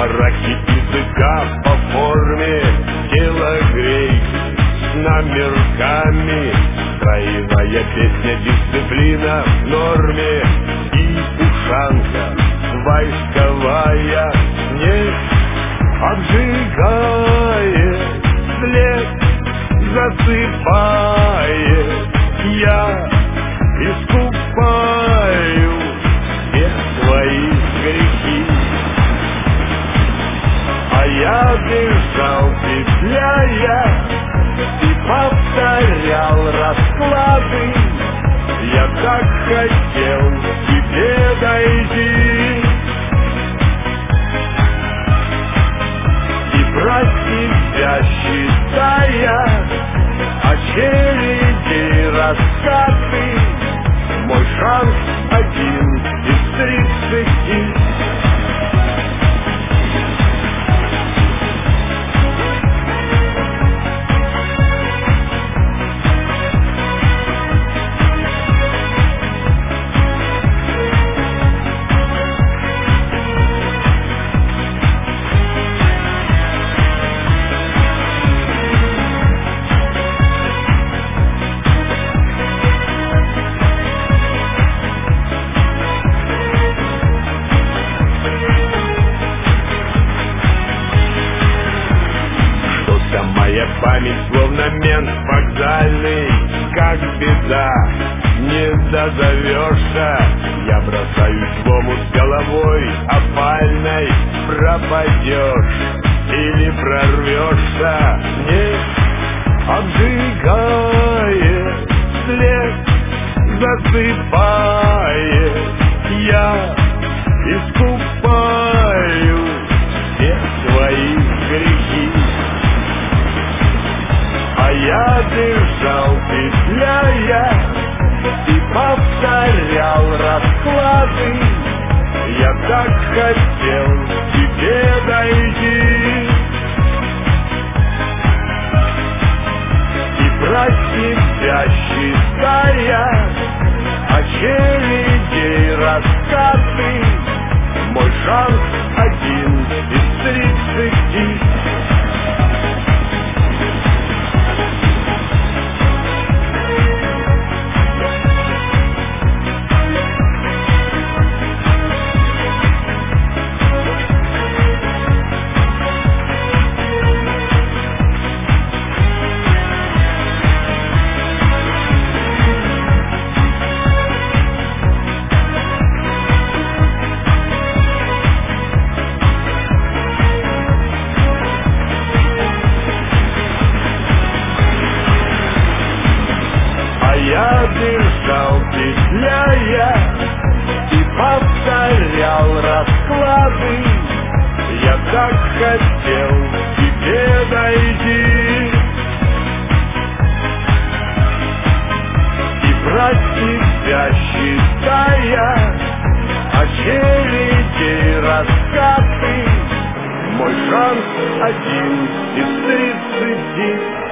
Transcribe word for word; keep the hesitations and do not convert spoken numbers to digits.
бараки языка по форме тела грей, с номерками. Стройная песня, дисциплина в норме, и ушанка войсковая не обжигает, след засыпает. Я искупаю все свои грехи, а я бежал, петляя, и повторял расклады. Я так хотел к тебе дойти и про себя считая очереди раскаты. Мой шанс один из тридцати. Моя память словно мент вокзальный, как беда, не дозовешься. Я бросаюсь в омут с головой опальной, пропадешь или прорвешься. Не обжигает, след засыпает. Я искупаю все свои грехи, а я бежал, петляя, и повторял расклады. Я так хотел к тебе дойти и про себя считая очередей раскаты. Мой шанс один из тридцати. Я бежал, петляя, и повторял расклады. Я так хотел к тебе дойти и про себя считая очереди раскаты. Мой шанс один из тридцати.